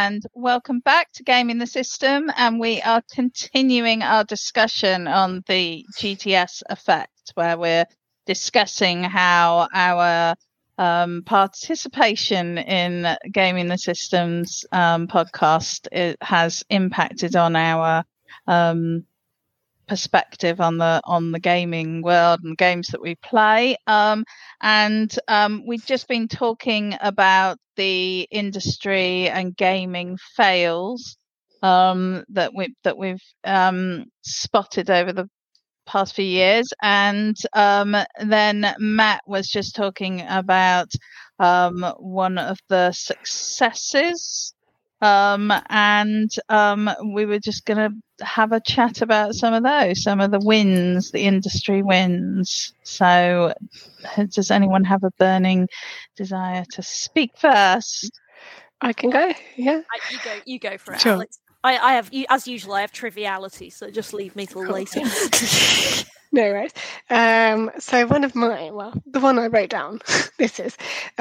and welcome back to Gaming the System. And we are continuing our discussion on the GTS effect, where we're discussing how our participation in Gaming the Systems podcast has impacted on our perspective on the gaming world and games that we play. We've just been talking about the industry and gaming fails that we've spotted over the past few years, and then Matt was just talking about one of the successes, and we were just going to have a chat about some of the wins, the industry wins. So does anyone have a burning desire to speak first? I can go. Yeah, you go for it, sure. Alex. I have, as usual, I have triviality, so just leave me till later. No worries. So one of my, the one I wrote down, this is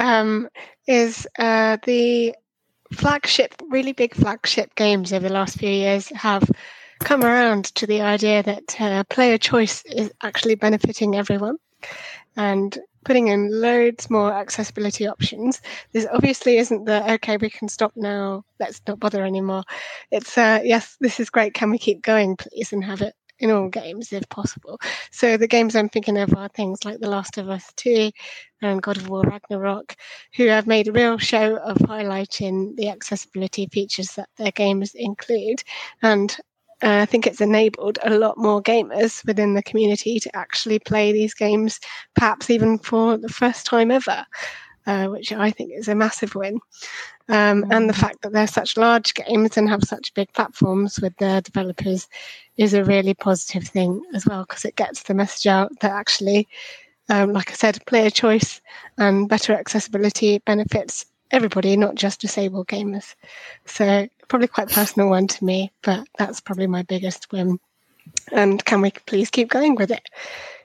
the really big flagship games over the last few years have come around to the idea that player choice is actually benefiting everyone, and putting in loads more accessibility options. This obviously isn't okay, we can stop now, let's not bother anymore. It's yes, this is great, can we keep going please, and have it in all games if possible. So the games I'm thinking of are things like The Last of Us 2 and God of War Ragnarok, who have made a real show of highlighting the accessibility features that their games include. And I think it's enabled a lot more gamers within the community to actually play these games, perhaps even for the first time ever, which I think is a massive win. And the fact that they're such large games and have such big platforms with their developers is a really positive thing as well, because it gets the message out that actually, like I said, player choice and better accessibility benefits everybody, not just disabled gamers. So probably quite a personal one to me, but that's probably my biggest win. And can we please keep going with it?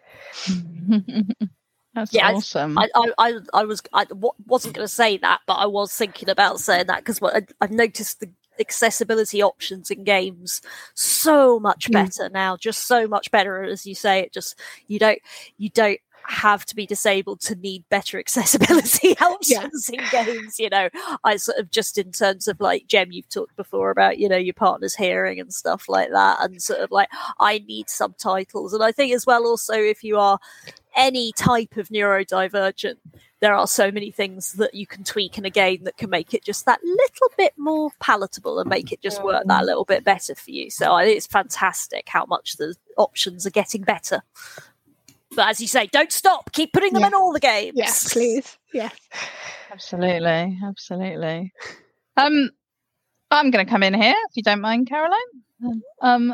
That's awesome. I wasn't going to say that, but I was thinking about saying that because I've noticed the accessibility options in games so much better now, just so much better. As you say, it just you don't have to be disabled to need better accessibility options in games. I sort of, just in terms of like Jem, you've talked before about your partner's hearing and stuff like that, and sort of like I need subtitles, and I think as well also if you are any type of neurodivergent, there are so many things that you can tweak in a game that can make it just that little bit more palatable and make it just work that little bit better for you. So I think it's fantastic how much the options are getting better. But as you say, don't stop. Keep putting them in all the games. Yes, please. Yes. Absolutely. I'm going to come in here, if you don't mind, Caroline.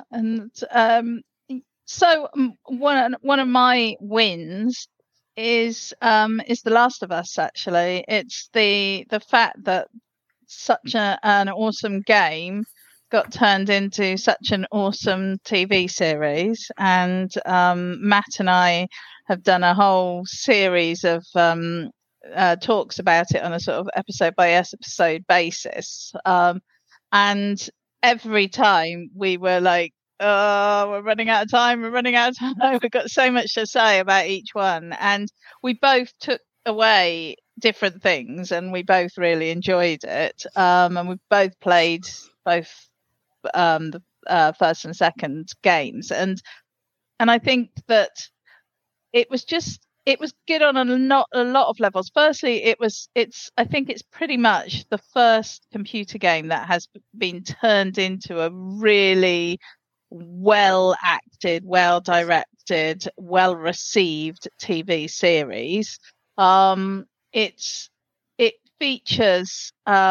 So one of my wins is The Last of Us. Actually, it's the fact that such an awesome game got turned into such an awesome TV series, and Matt and I have done a whole series of talks about it on a sort of episode by episode basis, and every time we were like, oh, we're running out of time, we've got so much to say about each one, and we both took away different things and we both really enjoyed it, and we both played both the first and second games, and I think that it was good on a lot of levels. Firstly, I think it's pretty much the first computer game that has been turned into a really well acted, well directed, well received TV series. It features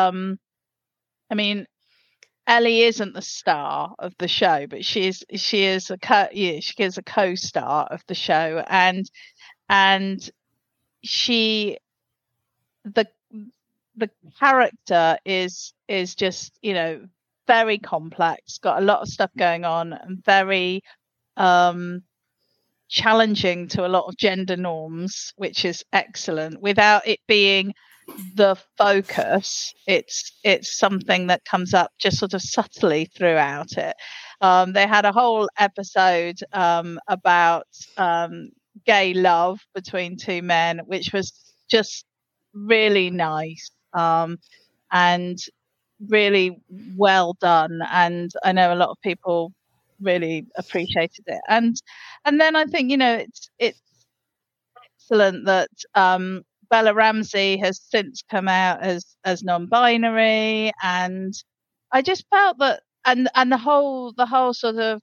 Ellie isn't the star of the show, but she is a co-star of the show, and the character is just very complex, got a lot of stuff going on, and very challenging to a lot of gender norms, which is excellent, without it being the focus. It's something that comes up just sort of subtly throughout it. They had a whole episode about gay love between two men, which was just really nice and really well done. And I know a lot of people really appreciated it. And then I think, it's excellent that Bella Ramsey has since come out as non-binary, and I just felt that, and the whole sort of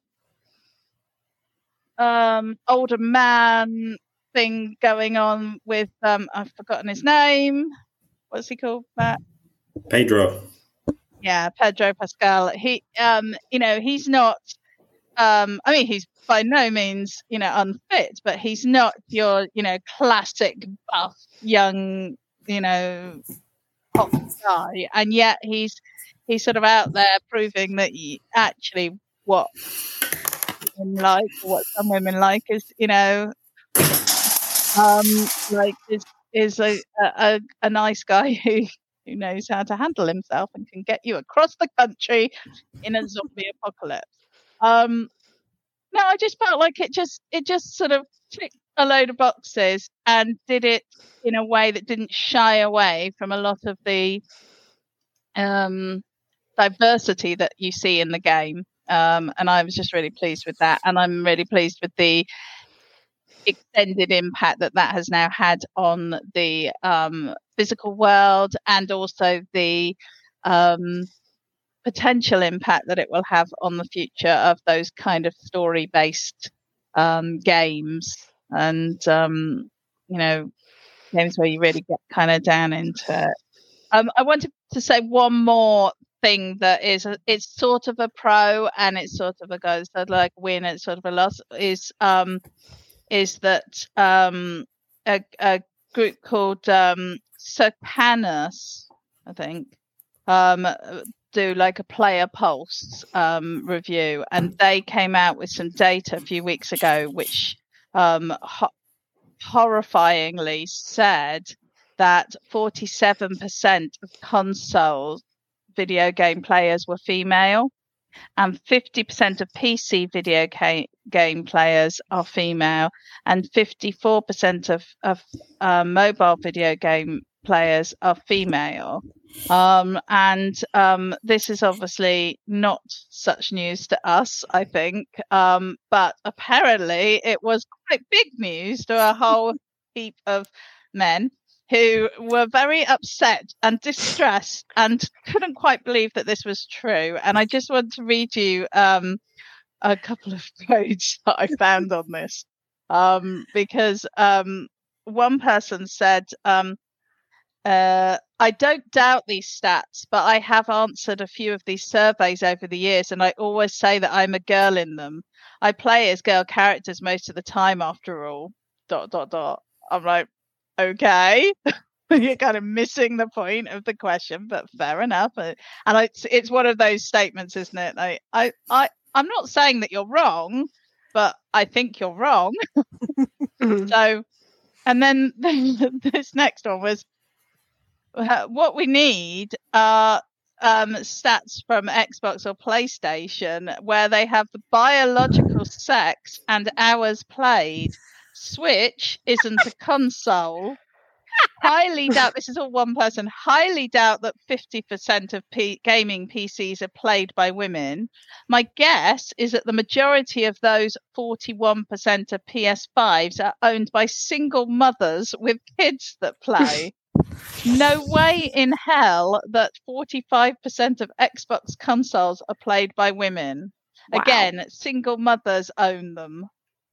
older man thing going on with I've forgotten his name. What's he called, Matt? Pedro. Yeah, Pedro Pascal. He he's not he's by no means, unfit, but he's not your, classic buff young, hot guy. And yet he's sort of out there proving that actually what women like, or what some women like is, is a nice guy who knows how to handle himself and can get you across the country in a zombie apocalypse. No, I just felt like it just sort of ticked a load of boxes and did it in a way that didn't shy away from a lot of the diversity that you see in the game. And I was just really pleased with that. And I'm really pleased with the extended impact that has now had on the physical world, and also the potential impact that it will have on the future of those kind of story-based games, and games where you really get kind of down into it. I wanted to say one more thing that it's sort of a pro and it's sort of a go, so like win, it's sort of a loss, is that a group called Circanus, I think, do like a player pulse review, and they came out with some data a few weeks ago which horrifyingly said that 47% of console video game players were female, and 50% of PC video game players are female, and 54% of mobile video game players are female. This is obviously not such news to us, I think, but apparently it was quite big news to a whole heap of men who were very upset and distressed and couldn't quite believe that this was true. And I just want to read you a couple of quotes that I found on this, because one person said, I don't doubt these stats, but I have answered a few of these surveys over the years, and I always say that I'm a girl in them. I play as girl characters most of the time, after all. ... I'm like, okay, you're kind of missing the point of the question, but fair enough. And it's one of those statements, isn't it? I'm not saying that you're wrong, but I think you're wrong. So, and then this next one was, what we need are stats from Xbox or PlayStation where they have the biological sex and hours played. Switch isn't a console. Highly doubt, this is all one person, highly doubt that 50% of gaming PCs are played by women. My guess is that the majority of those 41% of PS5s are owned by single mothers with kids that play. No way in hell that 45% of Xbox consoles are played by women. Wow. Again, single mothers own them.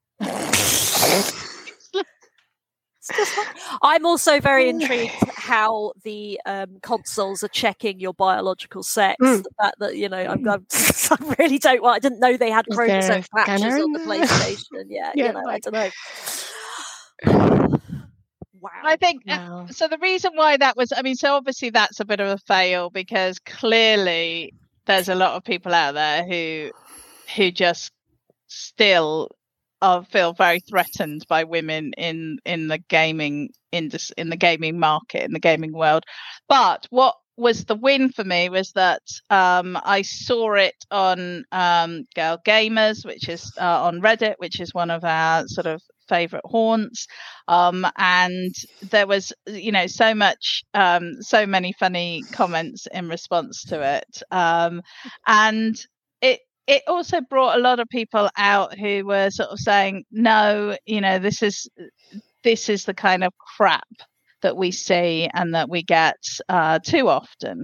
I'm also very intrigued how the consoles are checking your biological sex. The fact that I really don't. Well, I didn't know they had chromosome patches on the PlayStation. Yeah, I don't know. Wow. I think so. The reason why that was, so obviously that's a bit of a fail, because clearly there's a lot of people out there who just still feel very threatened by women in the gaming in the gaming market, in the gaming world. But what was the win for me was that I saw it on Girl Gamers, which is on Reddit, which is one of our sort of favorite haunts, and there was so many funny comments in response to it, and it also brought a lot of people out who were sort of saying, no, this is the kind of crap that we see and that we get too often.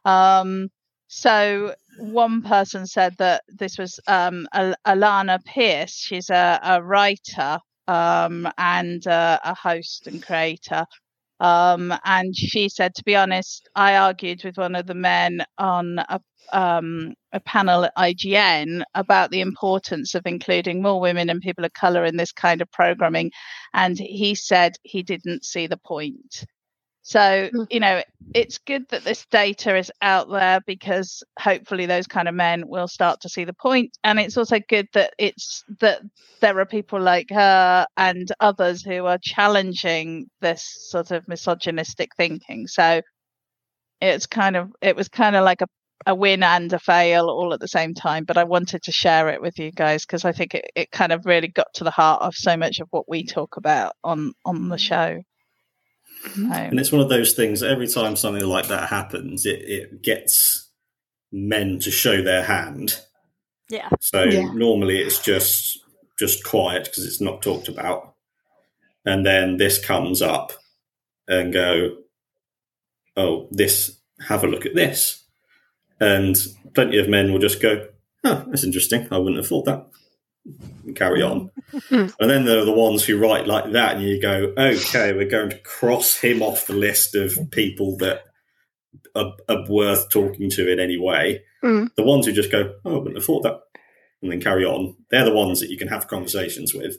So one person said that this was Alana Pierce. She's a writer and a host and creator. And she said, to be honest, I argued with one of the men on a panel at IGN about the importance of including more women and people of colour in this kind of programming, and he said he didn't see the point. So, it's good that this data is out there, because hopefully those kind of men will start to see the point. And it's also good that that there are people like her and others who are challenging this sort of misogynistic thinking. So it was kind of like a win and a fail all at the same time. But I wanted to share it with you guys, because I think it kind of really got to the heart of so much of what we talk about on the show. And it's one of those things, every time something like that happens, it gets men to show their hand. Yeah. So normally it's just quiet because it's not talked about. And then this comes up and go, oh, have a look at this. And plenty of men will just go, oh, that's interesting. I wouldn't have thought that. And carry on. And then there are the ones who write like that, and you go, okay, we're going to cross him off the list of people that are worth talking to in any way. The ones who just go, oh, I wouldn't have thought that, and then carry on, they're the ones that you can have conversations with.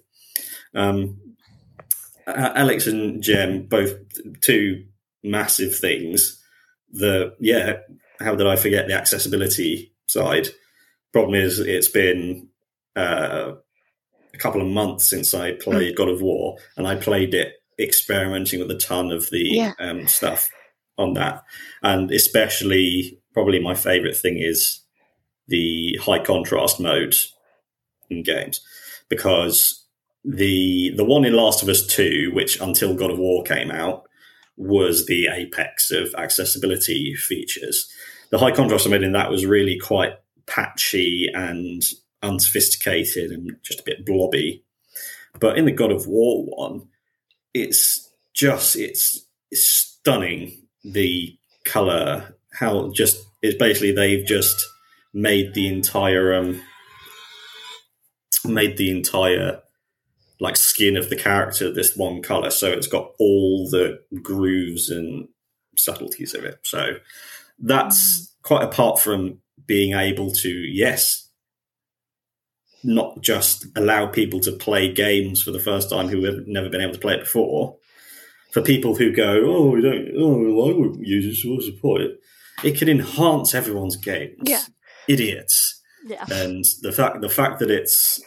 Alex and Jem, both two massive things. How did I forget the accessibility side? Problem is, it's been a couple of months since I played God of War, and I played it experimenting with a ton of the stuff on that. And especially, probably my favourite thing is the high contrast mode in games, because the one in Last of Us 2, which until God of War came out, was the apex of accessibility features. The high contrast mode in that was really quite patchy and unsophisticated and just a bit blobby. But in the God of War one, it's stunning, the colour, how just it's basically they've just made the entire like skin of the character this one colour, so it's got all the grooves and subtleties of it. So that's quite apart from being able to, not just allow people to play games for the first time who have never been able to play it before. For people who go, I wouldn't use it, so what's the point? It can enhance everyone's games. Yeah. Idiots. Yeah. And the fact that it's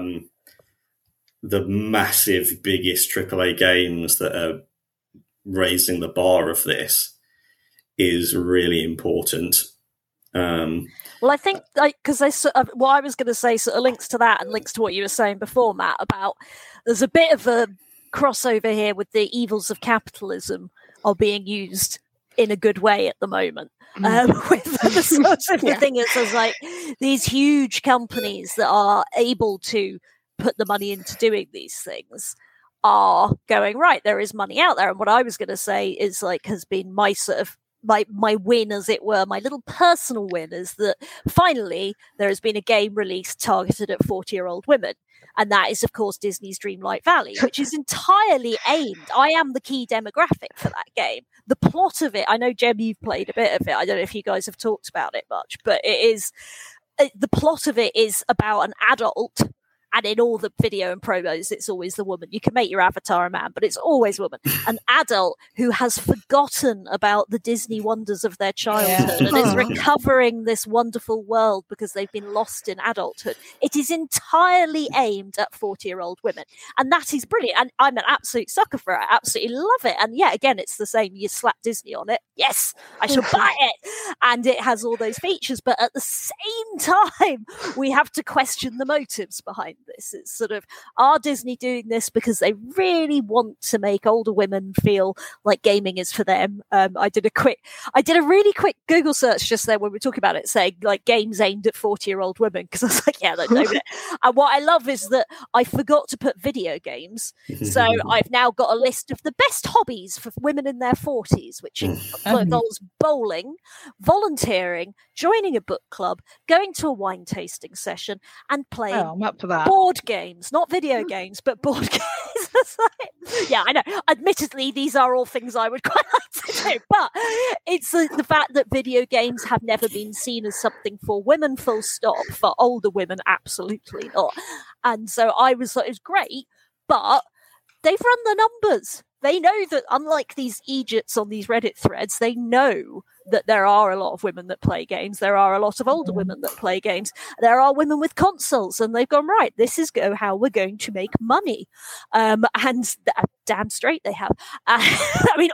the massive, biggest AAA games that are raising the bar of this is really important. Well, I think because what I was going to say sort of links to that and links to what you were saying before, Matt, about there's a bit of a crossover here with the evils of capitalism are being used in a good way at the moment. With the sort of the thing is, there's like these huge companies that are able to put the money into doing these things are going, right, there is money out there. And what I was going to say is has been my sort of my win, as it were, my little personal win, is that finally there has been a game released targeted at 40-year-old women. And that is, of course, Disney's Dreamlight Valley, which is entirely aimed. I am the key demographic for that game. The plot of it, I know, Jem, you've played a bit of it. I don't know if you guys have talked about it much, but the plot of it is about an adult And in all the video and promos, it's always the woman. You can make your avatar a man, but it's always a woman. An adult who has forgotten about the Disney wonders of their childhood and is recovering this wonderful world because they've been lost in adulthood. It is entirely aimed at 40-year-old women. And that is brilliant. And I'm an absolute sucker for it. I absolutely love it. And yeah, again, it's the same. You slap Disney on it. Yes, I shall buy it. And it has all those features. But at the same time, we have to question the motives behind this. It's sort of, are Disney doing this because they really want to make older women feel like gaming is for them? I did a really quick Google search just there when we were talking about it, saying like games aimed at 40-year-old women, because I was like, yeah, they know it. And what I love is that I forgot to put video games, so I've now got a list of the best hobbies for women in their 40s, which involves bowling, volunteering, joining a book club, going to a wine tasting session, and playing I'm up for that. board games, not video games, but board games. Yeah, I know. Admittedly, these are all things I would quite like to do, but it's the fact that video games have never been seen as something for women, full stop. For older women, absolutely not. And so I was like, it's great, but they've run the numbers. They know that, unlike these Egypts on these Reddit threads, they know that there are a lot of women that play games. There are a lot of older women that play games. There are women with consoles, and they've gone, right, this is how we're going to make money. And damn straight they have. I mean,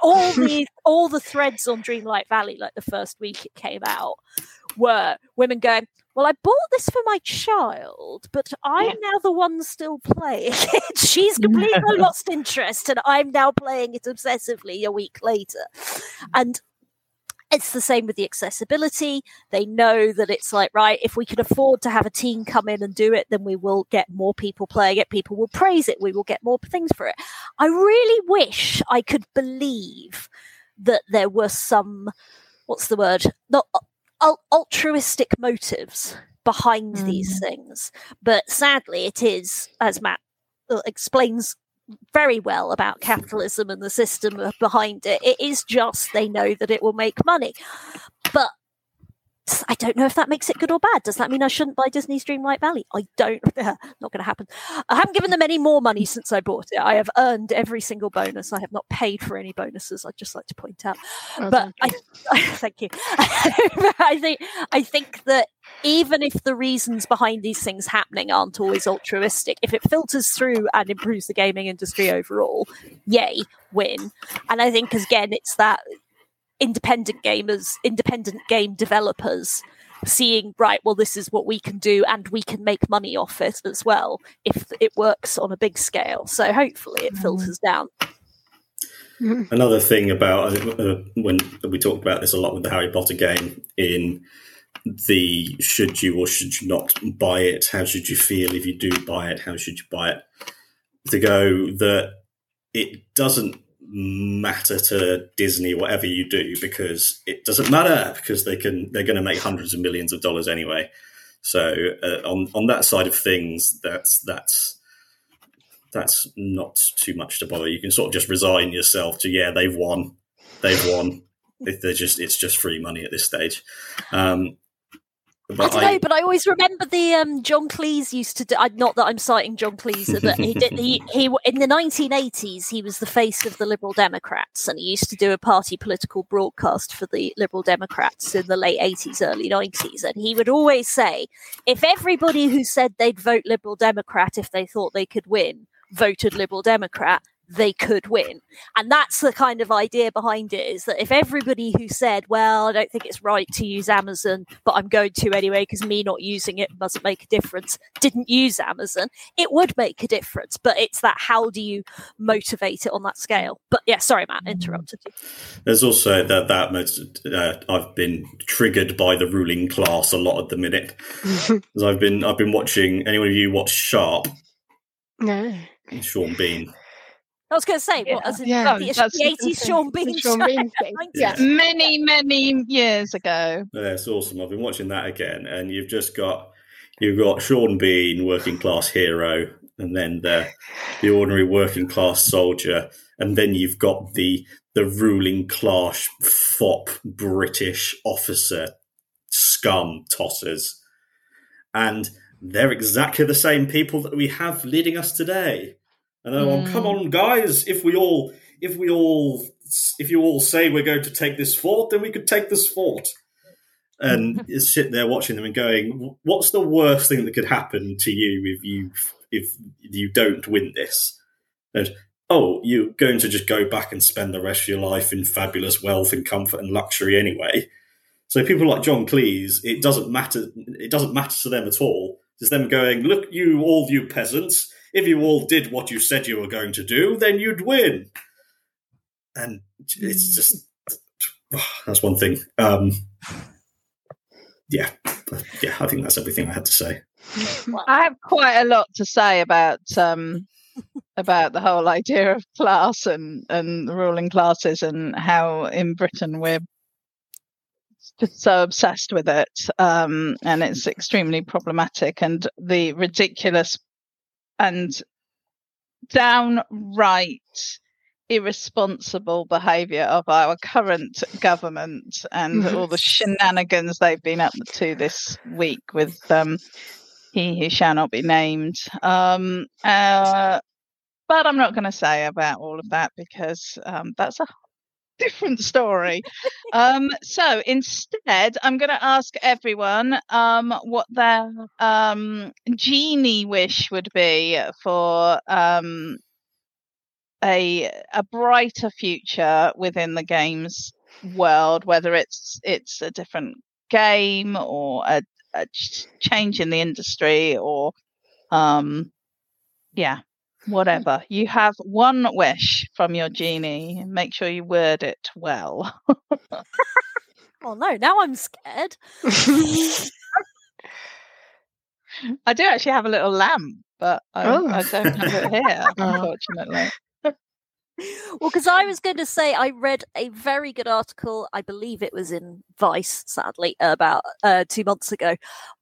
all the threads on Dreamlight Valley, like the first week it came out, were women going, well, I bought this for my child, but I'm now the one still playing it. She's completely lost interest, and I'm now playing it obsessively a week later. And it's the same with the accessibility. They know that it's like, right, if we can afford to have a team come in and do it, then we will get more people playing it. People will praise it. We will get more things for it. I really wish I could believe that there were some, what's the word? Not altruistic motives behind these things. But sadly, it is, as Matt explains very well about capitalism and the system behind it, it is just they know that it will make money. But I don't know if that makes it good or bad. Does that mean I shouldn't buy Disney's Dreamlight Valley? I don't. Not going to happen. I haven't given them any more money since I bought it. I have earned every single bonus. I have not paid for any bonuses, I'd just like to point out. But thank you. I think that even if the reasons behind these things happening aren't always altruistic, if it filters through and improves the gaming industry overall, yay, win. And I think, again, it's that independent game developers seeing, right, well, this is what we can do and we can make money off it as well if it works on a big scale. So hopefully it filters down. Another thing about when we talked about this a lot with the Harry Potter game, in the should you or should you not buy it, how should you feel if you do buy it, how should you buy it, to go that it doesn't matter to Disney whatever you do, because it doesn't matter, because they're going to make hundreds of millions of dollars anyway. So on that side of things, that's not too much to bother. You can sort of just resign yourself to, they've won. It's just free money at this stage. I don't know, but I always remember the John Cleese used to do. Not that I'm citing John Cleese, but he did. He in the 1980s, he was the face of the Liberal Democrats, and he used to do a party political broadcast for the Liberal Democrats in the late 80s, early 90s, and he would always say, if everybody who said they'd vote Liberal Democrat if they thought they could win voted Liberal Democrat, they could win. And that's the kind of idea behind it, is that if everybody who said, well, I don't think it's right to use Amazon, but I'm going to anyway because me not using it doesn't make a difference, didn't use Amazon, it would make a difference. But it's that, how do you motivate it on that scale? But yeah, sorry, Matt, interrupted you. There's also that I've been triggered by the ruling class a lot at the minute. I've been watching, anyone of you watch Sharp? No. Sean Bean. I was going to say, what, as in the 80s Sean Bean thing. Yeah. Many years ago. That's awesome. I've been watching that again, and you've got Sean Bean, working class hero, and then the ordinary working class soldier, and then you've got the ruling class fop British officer scum tossers, and they're exactly the same people that we have leading us today. And they're on, come on, guys, if you all say we're going to take this fort, then we could take this fort. And you sit there watching them and going, what's the worst thing that could happen to you if you don't win this? And, you're going to just go back and spend the rest of your life in fabulous wealth and comfort and luxury anyway. So people like John Cleese, it doesn't matter to them at all. It's them going, look, all you peasants, if you all did what you said you were going to do, then you'd win. And it's just, that's one thing. Yeah, I think that's everything I had to say. I have quite a lot to say about the whole idea of class and the ruling classes, and how in Britain we're just so obsessed with it, and it's extremely problematic, and the ridiculous and downright irresponsible behaviour of our current government, and all the shenanigans they've been up to this week with he who shall not be named. But I'm not going to say about all of that, because that's a different story. So instead, I'm going to ask everyone what their genie wish would be for a brighter future within the games world, whether it's a different game or a change in the industry, or whatever. You have one wish from your genie. Make sure you word it well. Oh no, now I'm scared. I do actually have a little lamp, but I don't have it here, unfortunately. Well, because I was going to say, I read a very good article, I believe it was in Vice, sadly, about 2 months ago,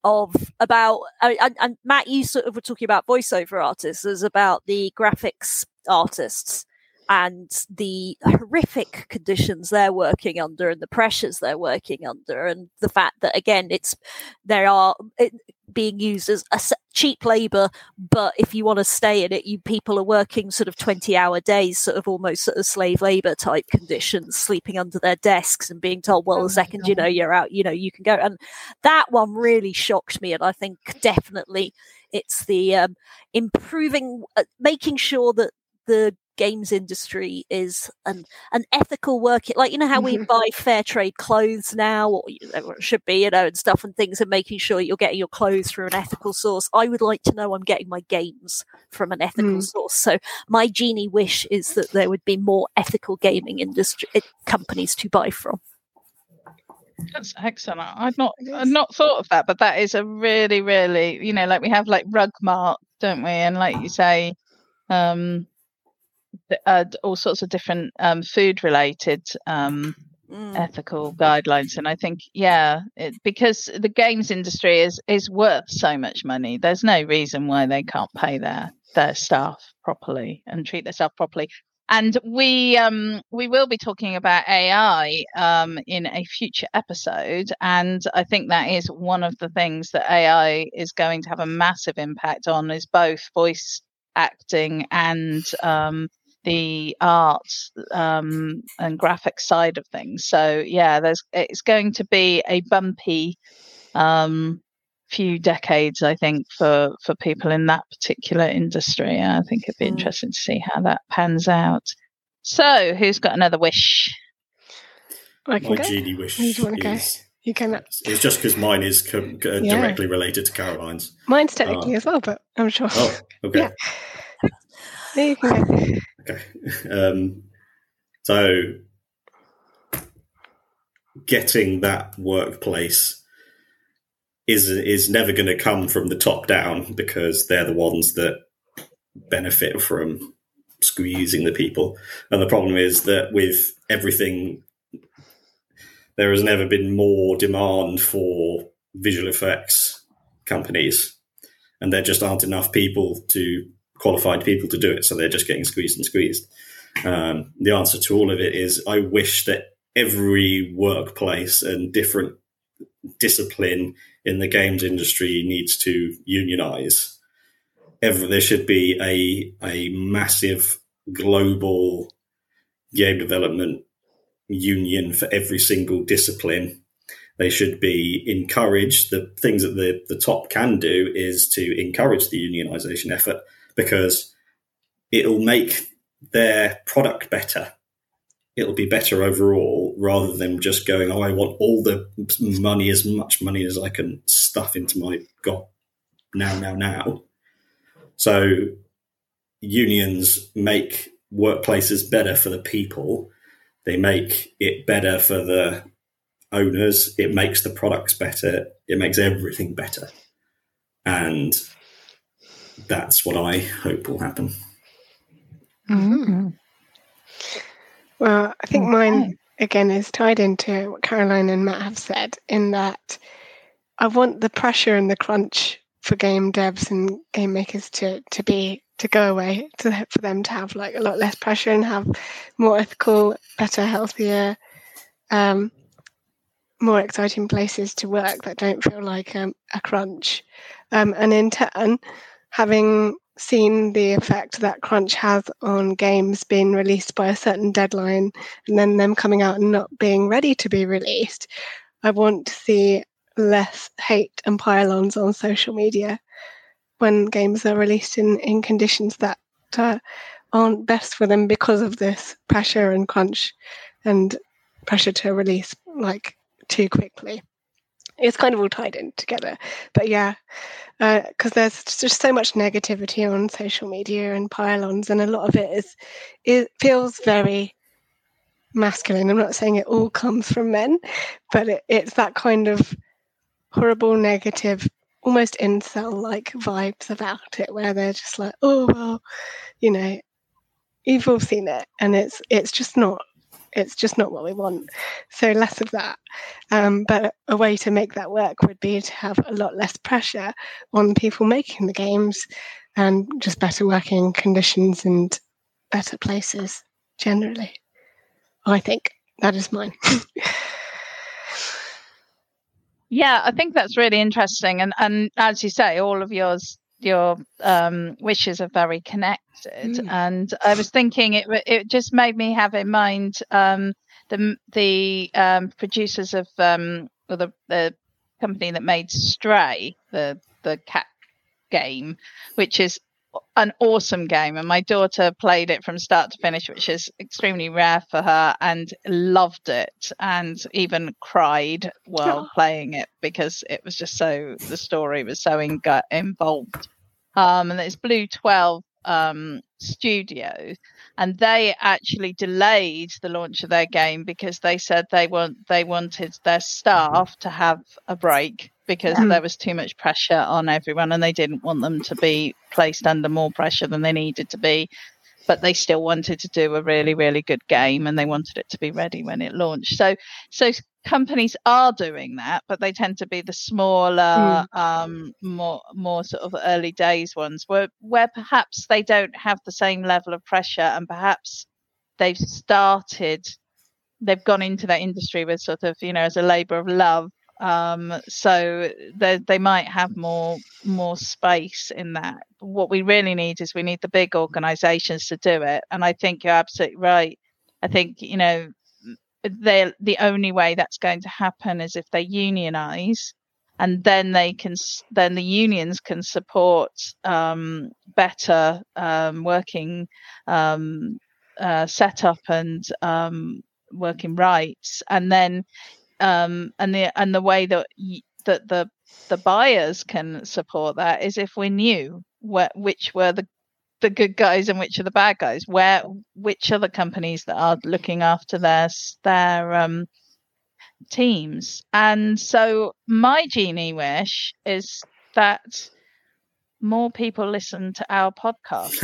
and Matt, you sort of were talking about voiceover artists, as about the graphics artists and the horrific conditions they're working under and the pressures they're working under, and the fact that, again, they are being used as cheap labour, but if you want to stay in it, people are working sort of 20-hour days, sort of almost sort of slave labour type conditions, sleeping under their desks and being told, well, the second you're out, you can go. And that one really shocked me, and I think definitely it's the improving, making sure that the games industry is an ethical work, like how we buy fair trade clothes now, or it should be, and stuff and things, and making sure you're getting your clothes through an ethical source. I would like to know I'm getting my games from an ethical source. So my genie wish is that there would be more ethical gaming industry companies to buy from. That's excellent. I'd not thought of that, but that is a really, really, like we have like Rugmark, don't we? And like you say, all sorts of different food related ethical guidelines, and I think because the games industry is worth so much money, there's no reason why they can't pay their staff properly and treat their staff properly. And we will be talking about AI in a future episode, and I think that is one of the things that AI is going to have a massive impact on, is both voice acting and the arts and graphic side of things. So it's going to be a bumpy few decades, I think, for people in that particular industry. I think it'd be interesting to see how that pans out. So who's got another wish? My genie wish is, you can. It's just because mine is directly related to Caroline's. Mine's technically as well, but I'm sure. Oh, okay. Yeah. There you can go. Okay. So getting that workplace is never going to come from the top down, because they're the ones that benefit from squeezing the people. And the problem is that with everything, there has never been more demand for visual effects companies, and there just aren't enough qualified people to do it, so they're just getting squeezed and squeezed. The answer to all of it is, I wish that every workplace and different discipline in the games industry needs to unionize. There should be a massive global game development union for every single discipline. They should be encouraged. The things that the top can do is to encourage the unionization effort, because it'll make their product better. It'll be better overall, rather than just going, I want all the money, as much money as I can stuff into my now. So unions make workplaces better for the people. They make it better for the owners. It makes the products better. It makes everything better. And that's what I hope will happen. Mm-hmm. Well, I think mine, again, is tied into what Caroline and Matt have said, in that I want the pressure and the crunch for game devs and game makers to go away, for them to have like a lot less pressure and have more ethical, better, healthier, more exciting places to work that don't feel like a crunch. And in turn, having seen the effect that crunch has on games being released by a certain deadline and then them coming out and not being ready to be released, I want to see less hate and pile-ons on social media when games are released in conditions that aren't best for them because of this pressure and crunch and pressure to release like too quickly. It's kind of all tied in together. But yeah, because there's just so much negativity on social media and pile-ons, and a lot of it feels very masculine. I'm not saying it all comes from men, but it's that kind of horrible, negative, almost incel-like vibes about it, where they're just like, oh, well, you've all seen it, and it's just not what we want. So less of that. But a way to make that work would be to have a lot less pressure on people making the games, and just better working conditions and better places generally. I think that is mine. Yeah, I think that's really interesting. And as you say, all of your wishes are very connected. And I was thinking it just made me have in mind the producers of the company that made Stray, the cat game, which is an awesome game, and my daughter played it from start to finish, which is extremely rare for her, and loved it, and even cried while playing it, because it was just the story was so involved. And it's Blue 12 Studios, and they actually delayed the launch of their game because they said they wanted their staff to have a break, because there was too much pressure on everyone, and they didn't want them to be placed under more pressure than they needed to be. But they still wanted to do a really, really good game, and they wanted it to be ready when it launched. So companies are doing that, but they tend to be the smaller, more sort of early days ones, where perhaps they don't have the same level of pressure, and perhaps they've gone into that industry with sort of, as a labour of love. So they might have more space in that. What we really need is the big organisations to do it. And I think you're absolutely right. I think, the only way that's going to happen is if they unionise, and then the unions can support better working setup and working rights, and then and the way that the buyers can support that is if we knew which were the good guys and which are the bad guys, which are the companies that are looking after their teams. And so my genie wish is that more people listen to our podcast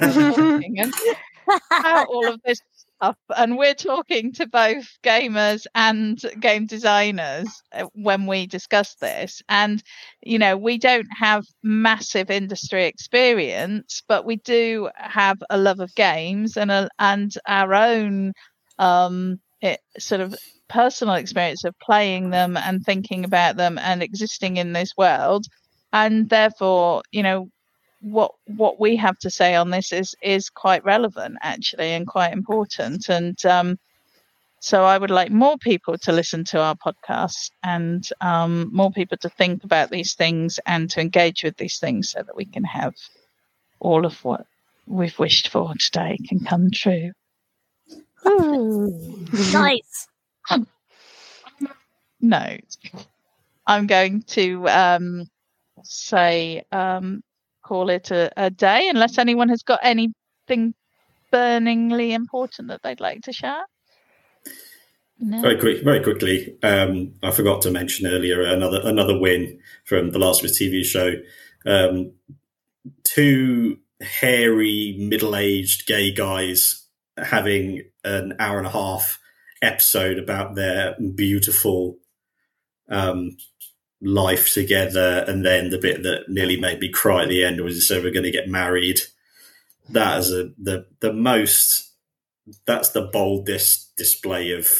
about all of this stuff, and we're talking to both gamers and game designers when we discuss this. And we don't have massive industry experience, but we do have a love of games and our own sort of personal experience of playing them and thinking about them and existing in this world, and therefore, what we have to say on this is quite relevant actually, and quite important. And so I would like more people to listen to our podcast, and more people to think about these things and to engage with these things, so that we can have all of what we've wished for today can come true. Nice. No, I'm going to say call it a day, unless anyone has got anything burningly important that they'd like to share. No. Very quickly. I forgot to mention earlier another win from the Last of Us TV show. 2 hairy, middle-aged gay guys having an hour and a half episode about their beautiful life together, and then the bit that nearly made me cry at the end was so we're going to get married. That is that's the boldest display of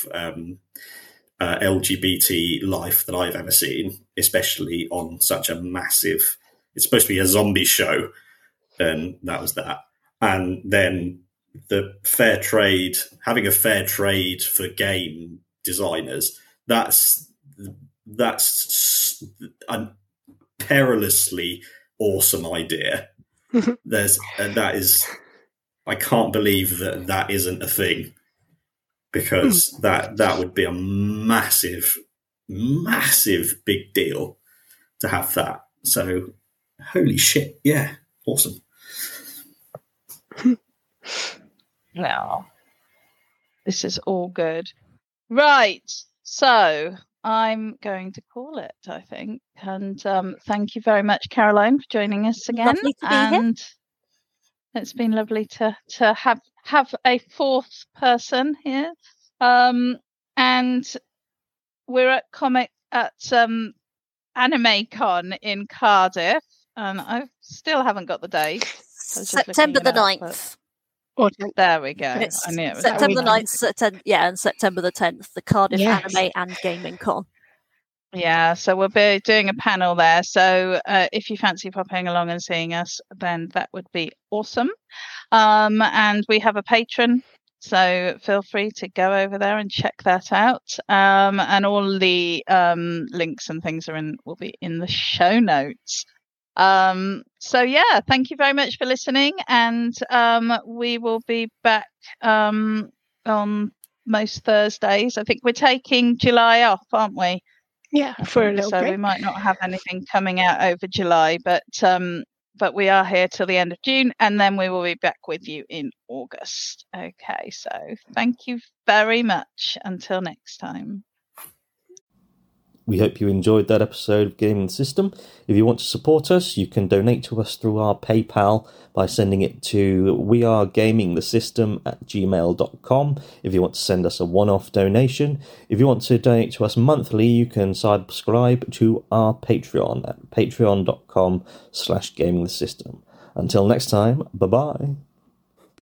LGBT life that I've ever seen, especially on such a massive. It's supposed to be a zombie show, and that was that. And then the fair trade, having a fair trade for game designers, that's a perilously awesome idea. I can't believe that isn't a thing, because that would be a massive big deal to have that. So holy shit, yeah, awesome. No, this is all good. Right, so I'm going to call it, I think. And thank you very much, Caroline, for joining us again. Lovely to be here. It's been lovely to have a fourth person here. And we're at AnimeCon in Cardiff, and I still haven't got the date. September the 9th. There we go. It's I knew it was September the 9th, and September the 10th, the Cardiff Anime and Gaming Con. Yeah, so we'll be doing a panel there. So if you fancy popping along and seeing us, then that would be awesome. And we have a Patreon, so feel free to go over there and check that out. And all the links and things will be in the show notes. So yeah, thank you very much for listening, and we will be back on most Thursdays. I think we're taking July off, aren't we? Yeah, for a little bit. So we might not have anything coming out over July, but we are here till the end of June, and then we will be back with you in August. Okay, so thank you very much. Until next time. We hope you enjoyed that episode of Gaming the System. If you want to support us, you can donate to us through our PayPal by sending it to wearegamingthesystem@gmail.com if you want to send us a one-off donation. If you want to donate to us monthly, you can subscribe to our Patreon at patreon.com/gamingthesystem. Until next time, bye-bye.